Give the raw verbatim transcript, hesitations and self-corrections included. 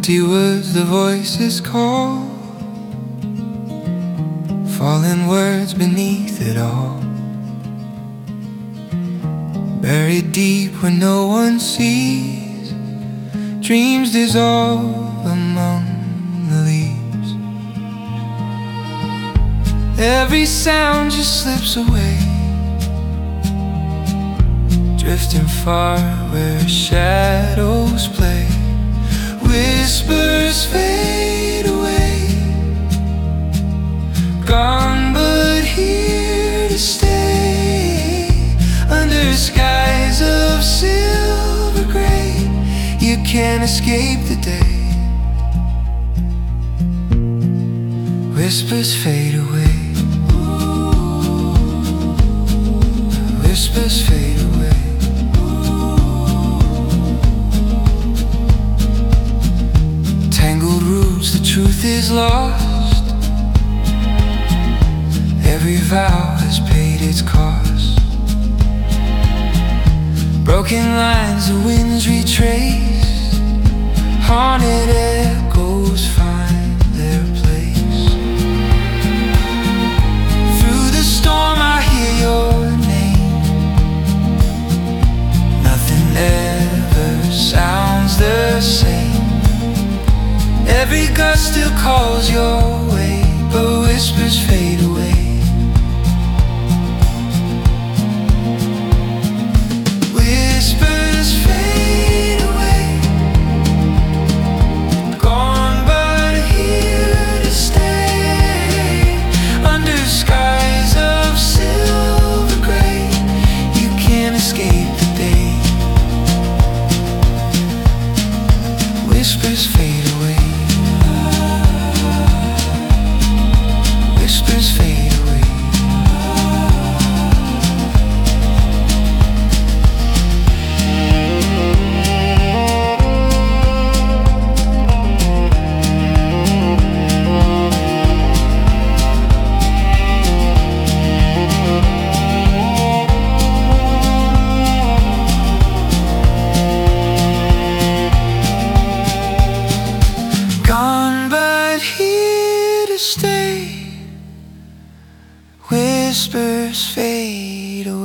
Empty woods, the voices call, fallen words beneath it all, buried deep where no one sees. Dreams dissolve among the leaves. Every sound just slips away, drifting far where shadows play. Whispers fade away, gone but here to stay. Under skies of silver gray, you can't escape the day. Whispers fade away, whispers fade away. Tangled roots, the truth is lost. Every vow has paid its cost. Broken lines, the winds retrace. Haunted echoes find their place. Through the storm I hear your name. Nothing ever sounds the same. Every gust still calls your way, but whispers fade away. Whispers fade away, gone but here to stay. Under skies of silver gray, you can't escape the day. Whispers fade away, whispers fade away. Gone but here to stay. Whispers fade away.